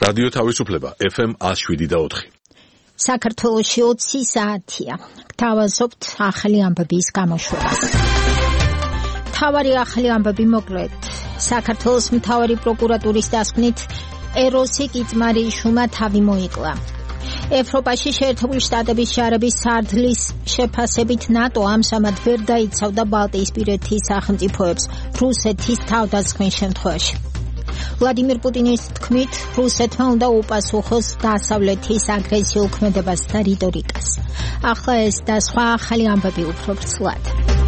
რადიო თავისუფლება FM 107.4. საქართველოში 20 საათია. გთავაზობთ ახალი ამბების გამოშვებას. მთავარი ახალი ამბები მოკლედ. საქართველოს მთავარი პროკურატურის დასკვნით ეროსი კიწმარიშვილმა თავი მოიკლა. ევროპაში შეერთებული შტატების ჯარების სარდლის შეფასებით ნატო ამჟამად ვერ დაიცავდა ბალტიისპირეთის სახელმწიფოებს რუსეთის თავდასხმის შემთხვევაში. ვლადიმირ პუტინის თქმით, რუსეთმა უნდა უპასუხოს დასავლეთის აგრესიულ ქმედებას და რიტორიკას. ახლა ეს და სხვა ახალი ამბები უფრო ვრცლად.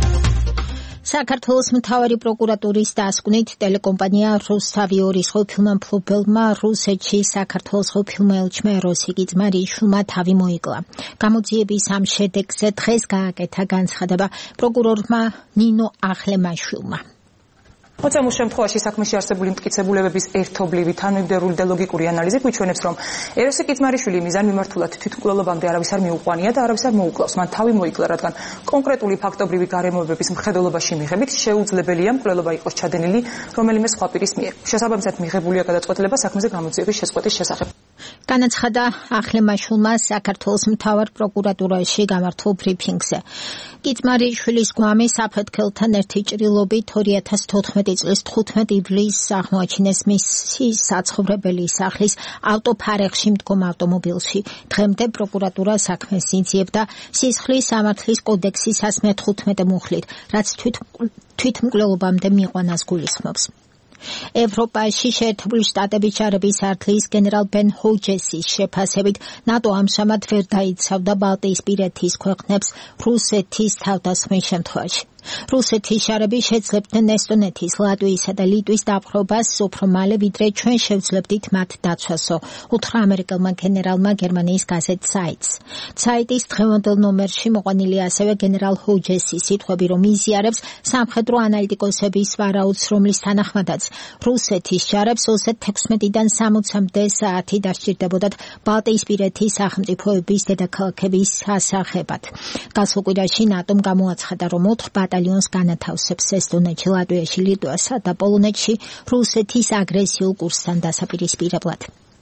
საქართველოს მთავარი პროკურატურის დასკვნით ტელეკომპანია რუსთავიორის ყოფილმა მფლობელმა რუსეთში საქართველოს ყოფილმა ელჩმა ეროსი კიწმარიშვილმა თავი მოიკლა. გამოძიების ამ შედეგზე დღეს გააკეთა განცხადება პროკურორმა ნინო აღლემაშვილმა. მოცემულ შემთხვევაში საქმეში არსებული მტკიცებულებების ერთობლივი, თანმიმდევრული და ლოგიკური ანალიზი გვიჩვენებს, რომ ეროსი კიწმარიშვილი მიზანმიმართულად თვითმკვლელობამდე არავის არ მიუყვანია და არავის არ მოუკლავს. მან თავი მოიკლა, რადგან კონკრეტული ფაქტობრივი გარემოებების მხედველობაში მიღებით შეუძლებელია მკვლელობა იყოს ჩადენილი რომელიმე სხვა პირის მიერ. შესაბამისად მიღებულია გადაწყვეტილება საქმეზე გამოძიების შეწყვეტის შესახებ. განაცხადა აღლემაშვილმა საქართველოს მთავარ პროკურატურაში გამართულ ბრიფინგზე. კიწმარიშვილის გვამი საფეთქელთან ერთი ჭრილობით 2014 წლის 15 ივლისს აღმოაჩინეს მისი საცხოვრებელი სახლის ავტოფარეხში მდგომ ავტომობილში. დღემდე პროკურატურა საქმეს იძიებდა სისხლის სამართლის კოდექსის 115 მუხლით, რაც თვითმკვლელობამდე მიყვანას გულისხმობს. ევროპაში შეერთებული შტატების ჯარების სარდლის გენერალ ბენ ჰოჯესის შეფასებით ნატო ამჟამად ვერ დაიცავდა ბალტიისპირეთის ქვეყნებს რუსეთის თავდასხმის შემთხვევაში. რუსეთის ჯარები შეძლებდნენ ესტონეთის, ლატვიისა და ლიტვის დაპყრობას უფრო მალე, ვიდრე ჩვენ შევძლებდით მათ დაცვასო, უთხრა ამერიკელმა გენერალმა გერმანიის გაზეთ საიტს. საიტის დღევანდელ ნომერში მოყვანილი ასევე გენერალ ჰოჯესის სიტყვები, რომ იზიარებს სამხედრო ანალიტიკოსების ვარაუდს, რომლის თანახმადაც რუსეთის ჯარებს 26-დან 60-მდე საათი დასჭირდებოდათ ბალტიისპირეთის სახელმწიფოების დედაქალაქების ასახებად. გასულ კვირაში ნატომ გამოაცხადა, რომ 4 ბატალიონს განათავსებს ესტონეთში, ლატვიაში, ლიტვასა და პოლონეთში რუსეთის აგრესიულ კურსთან დასაპირისპირებლად.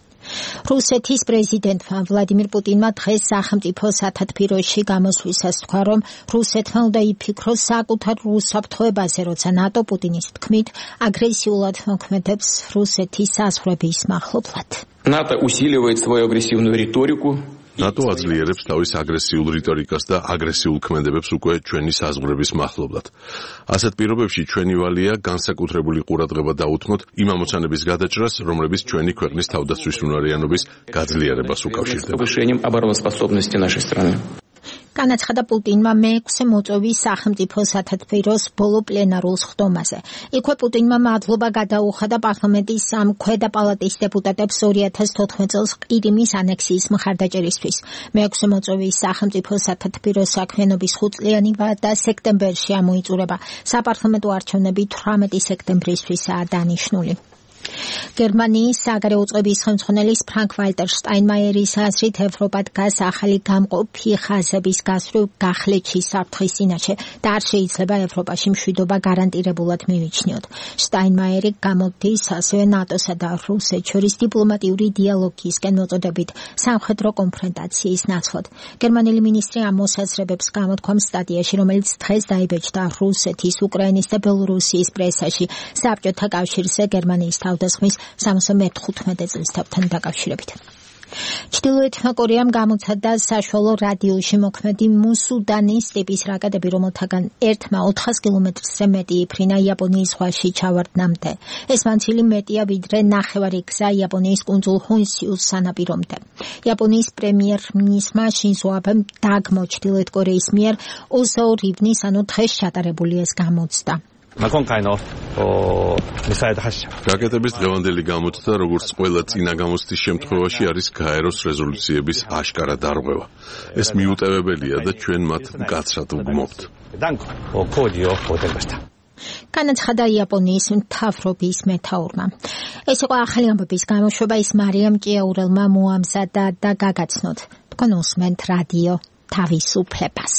რუსეთის პრეზიდენტმა ვლადიმირ პუტინმა დღეს სახელმწიფო სათათბიროში გამოსვლისას თქვა, რომ რუსეთმა უნდა იფიქროს საკუთარ უსაფრთხოებაზე, როცა ნატო პუტინის თქმით აგრესიულად მოქმედებს რუსეთის საზღვრების მახლობლად. НАТО усиливает свою агрессивную риторику. ნატო აძლიერებს თავის აგრესიულ რიტორიკას და აგრესიულ ქმედებებს უკვე ჩვენი საზღვრების მახლობლად. ასეთ პირობებში ჩვენი ვალია განსაკუთრებული ყურადღება დაუთმოთ იმ ამოცანების გადაჭრას, რომლებიც ჩვენი ქვეყნის თავდაცვის უნარიანობის გაძლიერებას უკავშირდება. განაცხადა პუტინმა მე-6 მოწვევის სახელმწიფო სათათბიროს ბოლო პლენარულ სხდომაზე. იქვე პუტინმა მადლობა გადაუხადა პარლამენტის ქვედა პალატის დეპუტატებს 2014 წელს ყირიმის ანექსიის მხარდაჭერისთვის. მე-6 მოწვევის სახელმწიფო სათათბიროს საქმიანობის 5-წლიანი ვადა სექტემბერში ამოიწურება. საპარლამენტო არჩევნები 18 სექტემბრისთვისაა დანიშნული. გერმანიის საგარეო წყობის ხელმძღვანელის ფრანკ ვალტერ შტაინმაიერის აზრით ევროპა დგას ახალი გამყოფი ხაზების გასწვრივ გახლეჩის საფრთხის წინაშე და არ შეიძლება ევროპაში მშვიდობა გარანტირებულად მივიჩნიოთ. შტაინმაიერი გამოდის ასევე ნატოსა და რუსეთს შორის დიპლომატიური დიალოგისკენ მოწოდებით სამხედრო კონფრონტაციის ნაცვლად. გერმანელი მინისტრი ამ მოსაზრებებს გამოთქვამს სტატიაში, რომელიც დღეს დაიბეჭდა რუსეთის, უკრაინის და ბელორუსიის პრესაში საბჭოთა კავშირზე გერმანიის თავდასხმის 75 წლისთავთან დაკავშირებით. ჩრდილოეთმა კორეამ გამოცადა საშუალო რადიუსში მოქმედი მუსუდანის ტიპის რაკეტები, რომელთაგან ერთმა 400 კილომეტრზე მეტი იფრინა იაპონიის ზღვაში ჩავარდნამდე. ეს მანძილი მეტია, ვიდრე ნახევარი გზა იაპონიის კუნძულ ჰონსიუს სანაპირომდე. იაპონიის პრემიერ-მინისტრმა შინზო აბემ დაგმო ჩრდილოეთ კორეის მიერ 22 ივნის, ანუ დღეს ჩატარებული ეს გამოცდა. რაკეტების დღევანდელი გამოცდა, როგორც ყველა წინა გამოცდის შემთხვევაში, არის გაეროს რეზოლუციების აშკარა დარღვევა. ეს მიუტევებელია და ჩვენ მათ მკაცრად ვგმობთ. განაცხადა იაპონიის მთავრობის მეთაურმა. ეს იყო ახალი ამბების გამოშვება, ის მარიამ ჭიაურელმა მოამზადა და გაგაცნოთ. თქვენ უსმენთ რადიო თავისუფლებას.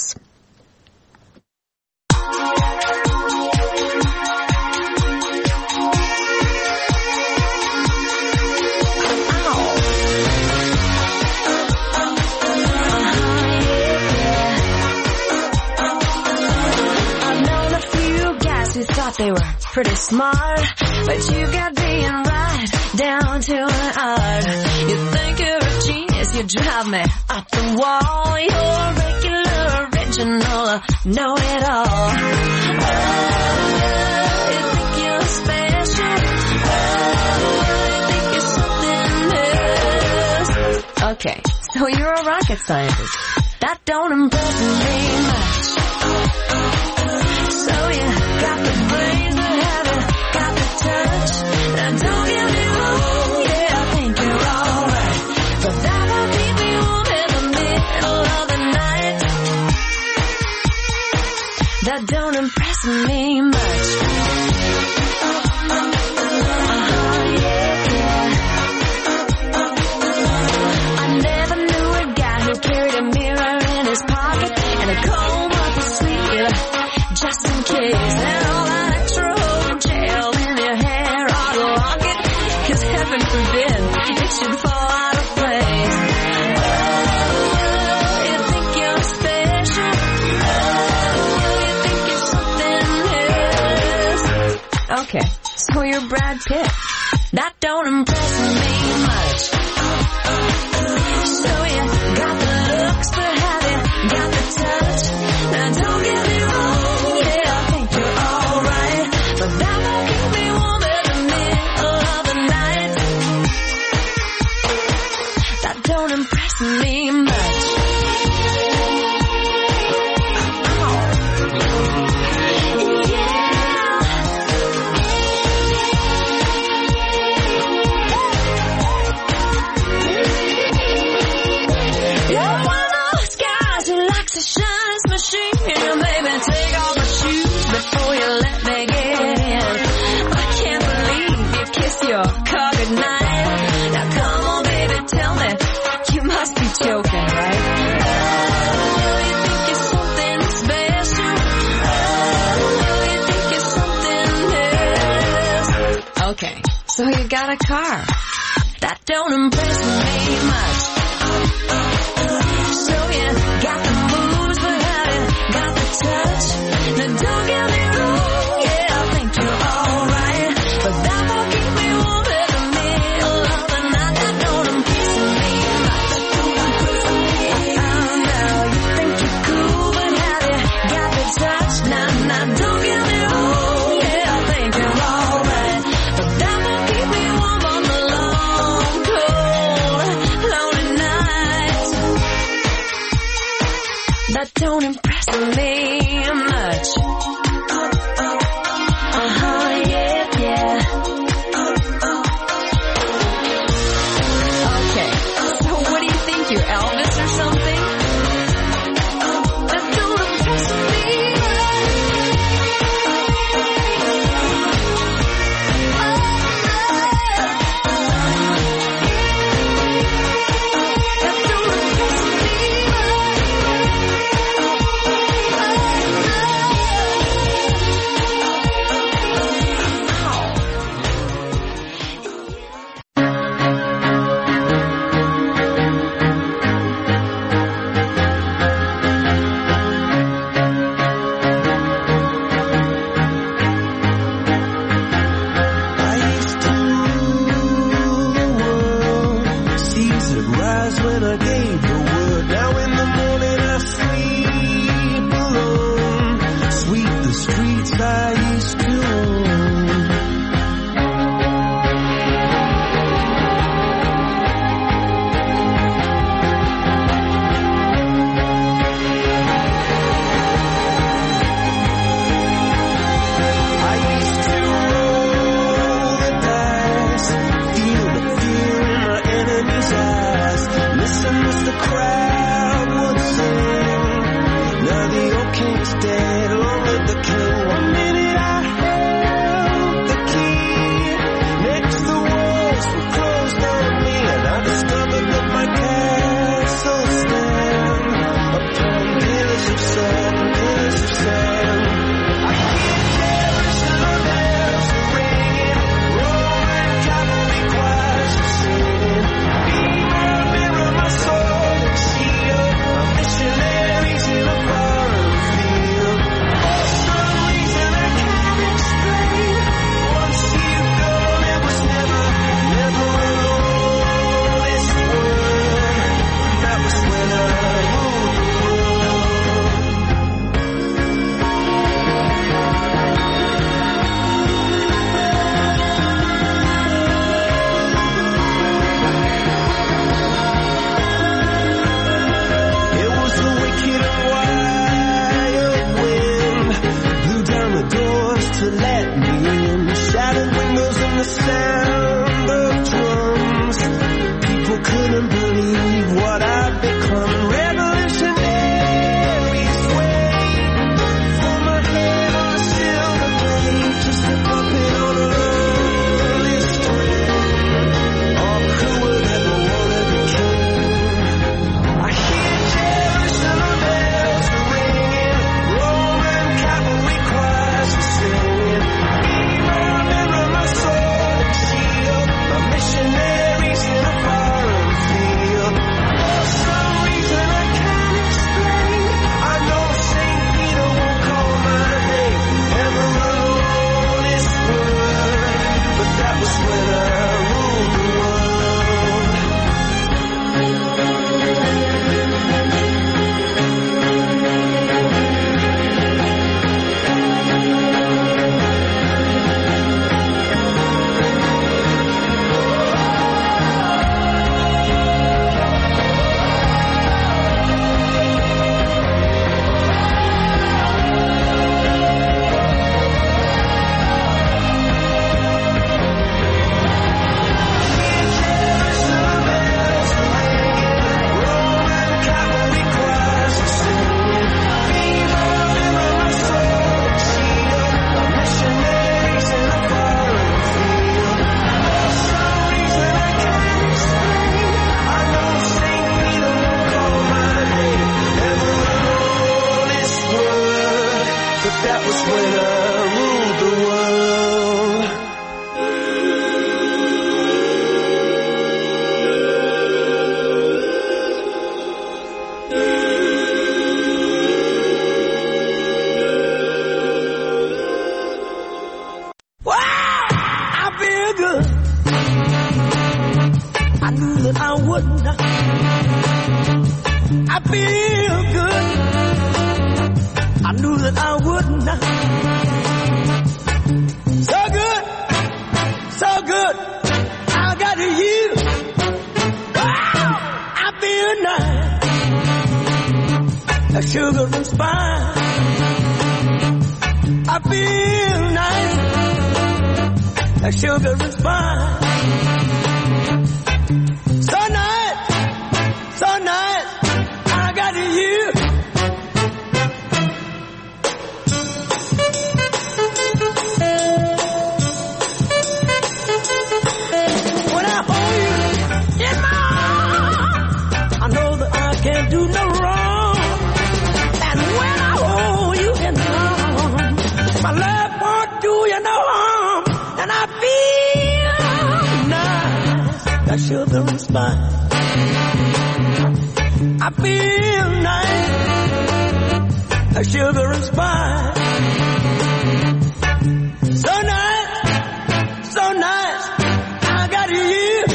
thought they were pretty smart, but you got being right down to an art. You think you're a genius, you drive me up the wall. You're a regular, original, know-it-all. Oh, you think you're special. Oh, you think you're something else. Okay, so you're a rocket scientist. That don't impress me much. So you got the brains, but haven't got the touch. Now don't get me wrong, yeah, I think you're alright, but that won't keep me warm in the middle of the night. That don't impress me much. I never knew a guy who carried a mirror in his pocket and a comb up his sleeve, just in case. And all that extra old gel in your hair ought to lock it, 'cause heaven forbid it should fall out of place. Oh, you think you're special. Oh, you think you're something else. Okay, so you're Brad Pitt. That don't impress me much. So you got the looks, but have you got the touch? Now don't get me wrong, yeah, I think you're alright, but that won't keep me warm in the middle of the night. That don't impress me much. You're one of those guys who likes to shine his machine. Baby, take off my shoes before you let me get in. I can't believe you kissed your car goodnight. Now come on, baby, tell me, you must be joking, right? Oh, you think you're something special. Oh, you think you're something else. Okay, so you got a car. That don't impress me much. So you got the moves, but have you got the touch? Now don't get me wrong, yeah, I think you're alright, but that won't keep me warm in the middle of the night. That don't impress me much. Now you think you're cool, but have you got the touch? Now don't get me wrong, yeah, I think you're alright, but that won't keep me warm on the long, cold, lonely nights. That don't impress me much. Yeah, yeah. Okay, so what do you think, you're Elvis or something? That don't impress me Dead, long live the king. 1 minute That was when I ruled the world. Wow, I feel good. I knew that I wouldn't. I feel good. I knew that I wouldn't. So good, so good. I got you. Wow, I feel nice. A sugar and spice. I feel nice. A sugar and spice. So nice, so nice. I got you. When I hold you in my arms, I know that I can't do no wrong. And when I hold you in my arms, my love won't do you no harm. And I feel nice, that sugar and spice. I feel nice, that sugar and spice. So nice, so nice, I got you.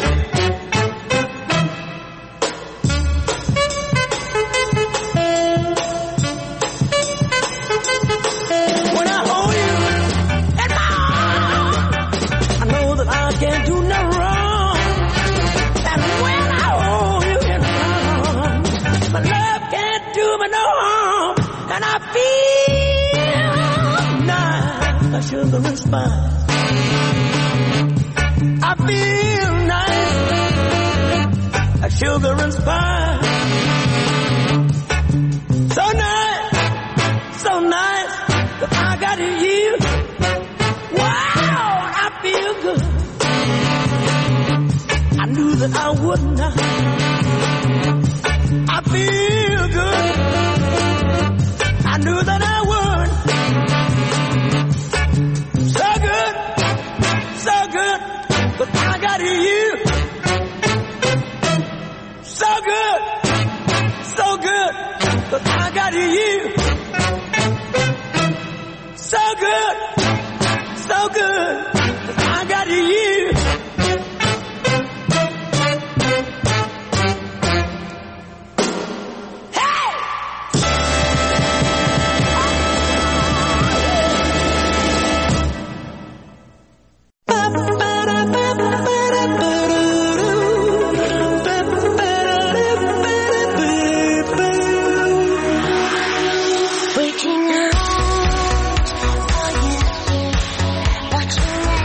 When I hold you in my arms, I know that I can't do no wrong. And when I hold you in my arms, my love can't do me no harm. And I feel nice, a sugar and spice. I feel nice, a sugar and spice. So nice, so nice, that I got you. Wow, I feel good. I knew that I wouldn't. I feel good. I knew that I would. So good, but I got you. So good, but I got you. So good, but I got you. Waking up for you, watching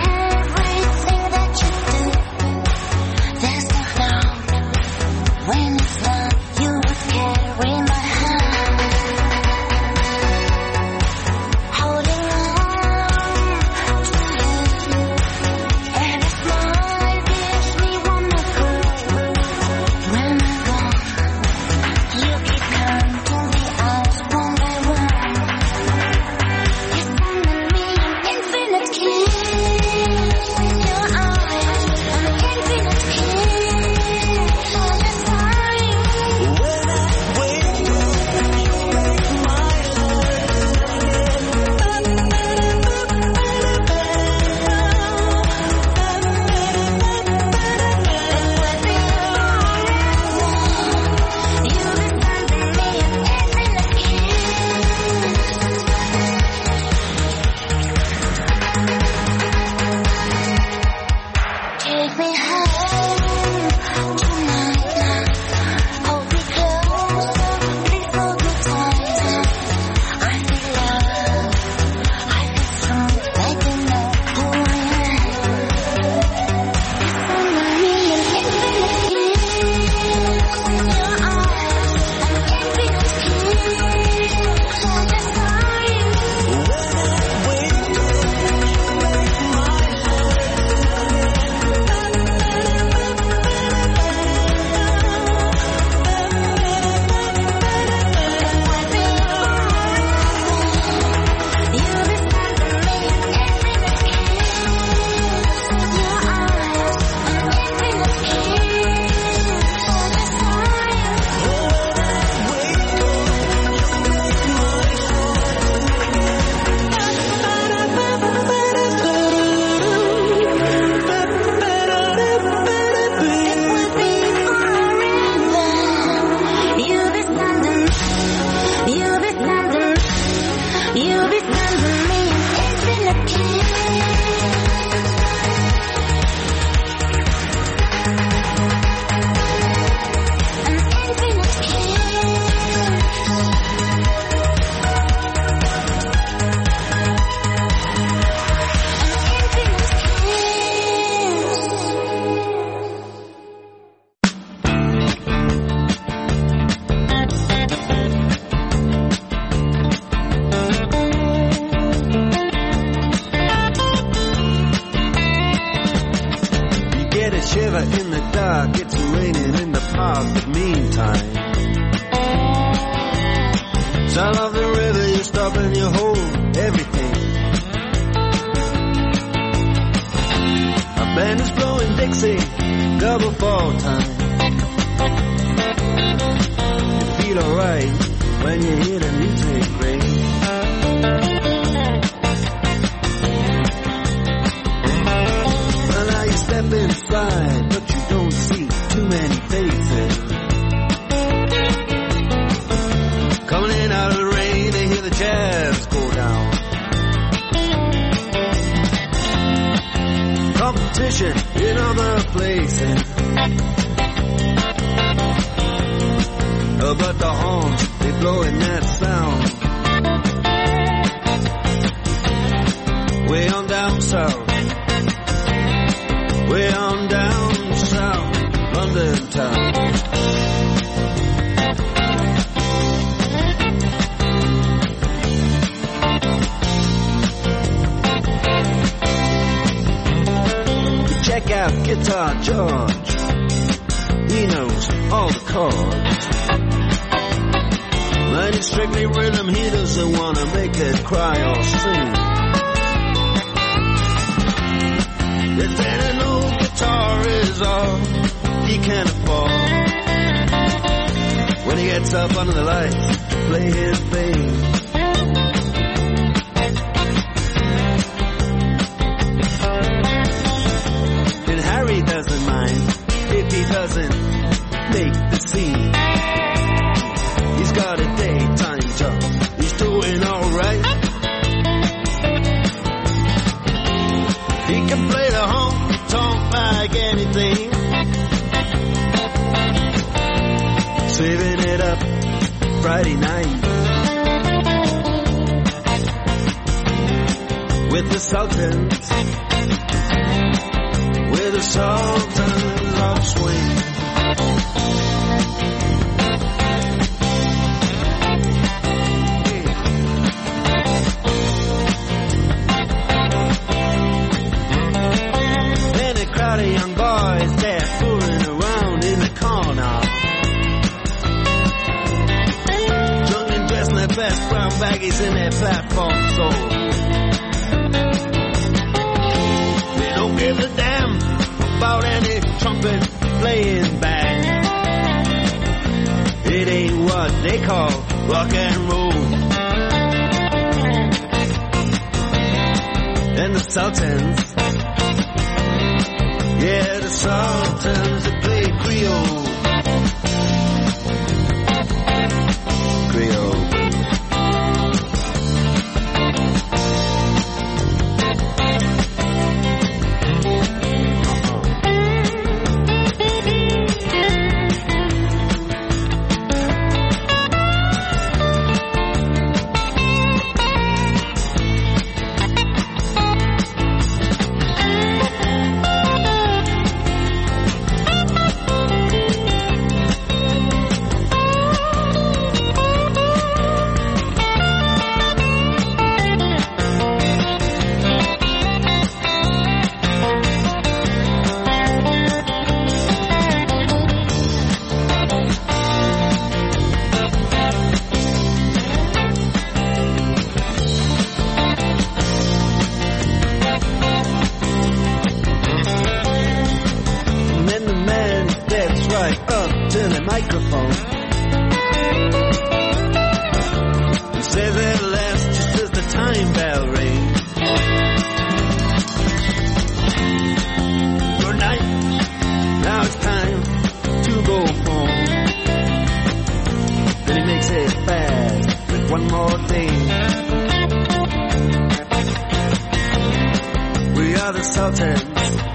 are the Sultans.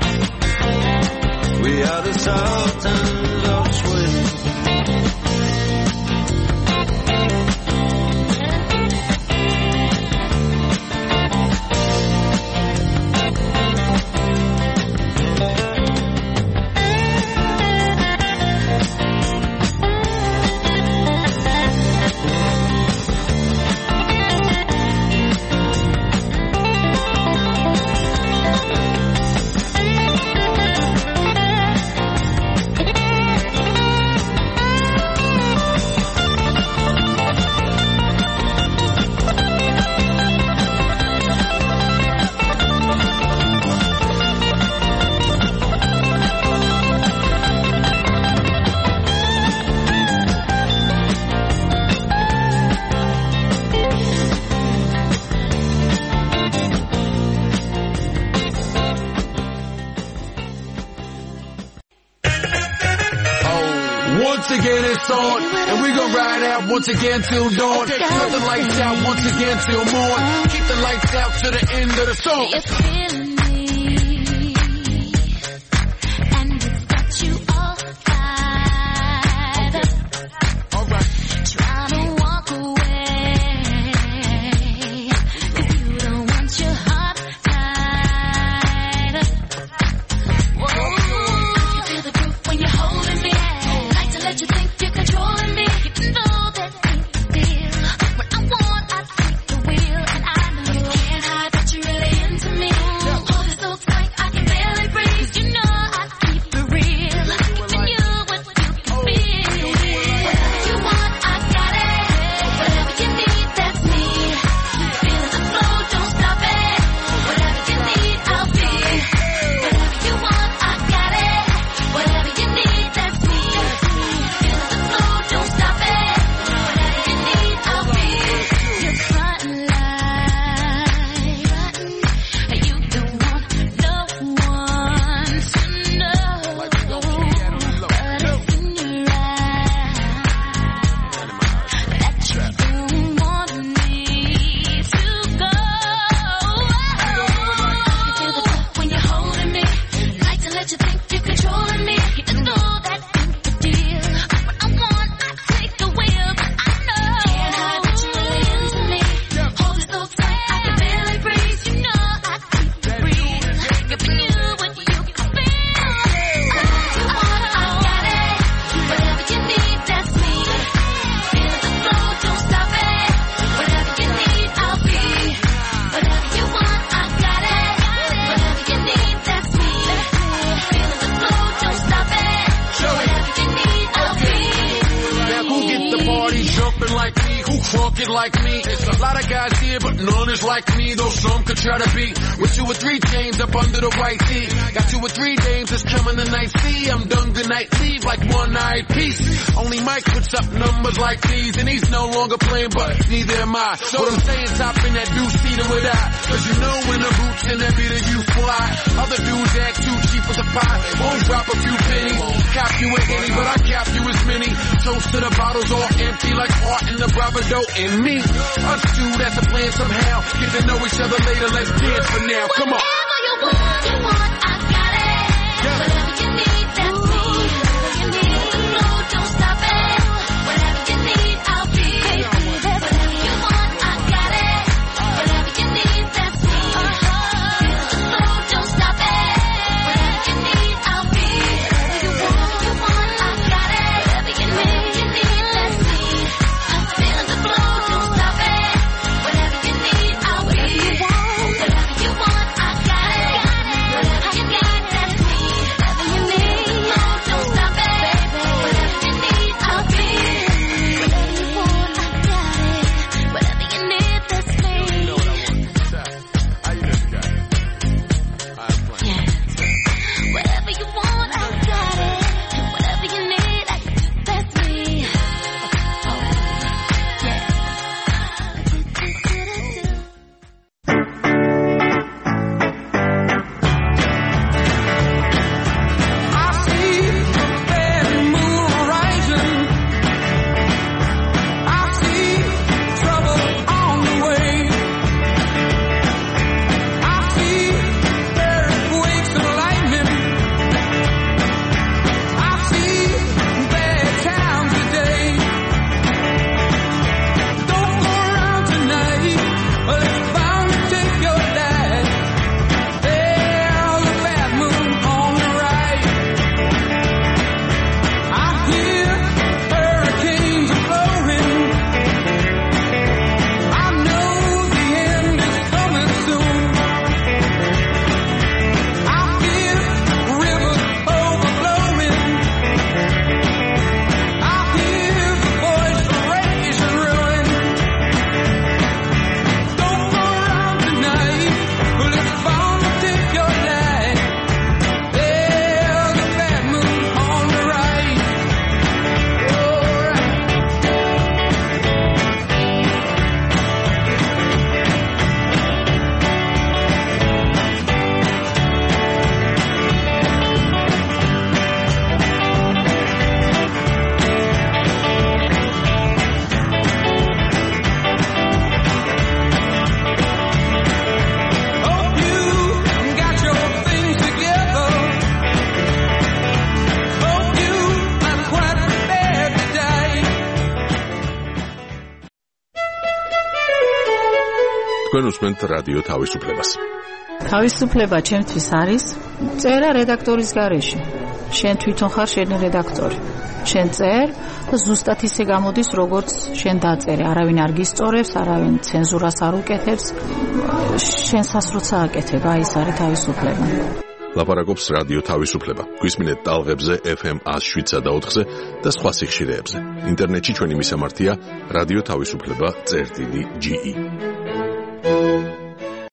We are the Sultans of swing. Once again it's on, and we gon' ride out once again till dawn. Cut the lights out once again till morn. Keep the lights out to the end of the song. It's feeling me, and it's got you all fired up. Alright. Trying to walk away, 'cause you don't want your heart tied up. Whoa, you feel the proof when you're holding me. Like to let you think you're controlling me. You know that ain't the deal. When I want, I take the wheel, and I know you can't hide that you're really into me. Hold it so tight, I can barely breathe. You know I keep it real, giving you what you can feel. Whatever you want, I got it. Whatever you need, that's me. Feeling the flow, don't stop it. Whatever you need, I'll be. Whatever you want, I got it. Whatever you need, that's me. Feeling the flow, don't stop it. Whatever you need, I'll be. You're frontin' like you don't want no one to know, but it's in your eyes that you don't want me to go. I can feel the touch when you're holding me. Like to let you think you're controlling me. You just know that ain't the deal. When I want, I take the wheel, but I know can't hide that you're really into me. Hold it so tight, I can barely breathe. You know I keep it real, giving you what you can feel. Whatever you want, I got it. Whatever you need, that's me. Feeling the flow, don't stop it. Whatever you need, I'll be. Whatever you want, I got it. Whatever you need, that's me. Feeling the flow, don't stop it. Whatever you need, I'll be. Now who get the party jumping like me? Who crunkin' like me? There's a lot of guys here, but none is like me. Though some could try to be with 2 or 3 chains up under the white tee. Got 2 or 3 dames that's coming tonight. See, I'm done good night, leave like one-eyed piece. Only Mike puts up numbers like these, and he's no longer playing, but neither am I. So what I'm saying, top in that deuce-seater with I. 'Cause you know when the boots in that beat you fly. Other dudes act too cheap as a pie. Won't drop a few pennies. Cap you with any, but I cap you as many. Toast to the bottles all empty like art in the bravado in me. Us two, that's a plan somehow. Get to know each other later, let's dance for now. Come on. Whatever you want, I got it. Whatever you need, that's me. Whatever you need, the flow, don't stop it. Whatever you need, I'll be. Whatever you want, I got it. Whatever you need, that's me. Feeling the flow, don't stop it. Whatever you need, I'll be. Whatever you want, I got it. Whatever you need, that's me. Feeling the flow, don't stop it. Whatever you need, I'll be. Whatever you want, I got it. Whatever you need, that's me. Whatever you need. თქვენ უსმენთ რადიო თავისუფლებას. თავისუფლება ჩემთვის არის წერა რედაქტორის გარეშე. შენ თვითონ ხარ შენი რედაქტორი. შენ წერ და ზუსტად ისე გამოდის, როგორც შენ დაწერე. არავინ არ გისწორებს, არავინ ცენზურას არ უკეთებს. შენსაც როცა აკეთებ, აი ეს არის თავისუფლება. ლაპარაკობს რადიო თავისუფლება. გვისმინეთ ტალღებზე FM 107.4-ზე და სხვა სიხშირეებზე. ინტერნეტში ჩვენი მისამართია რადიო თავისუფლება.ge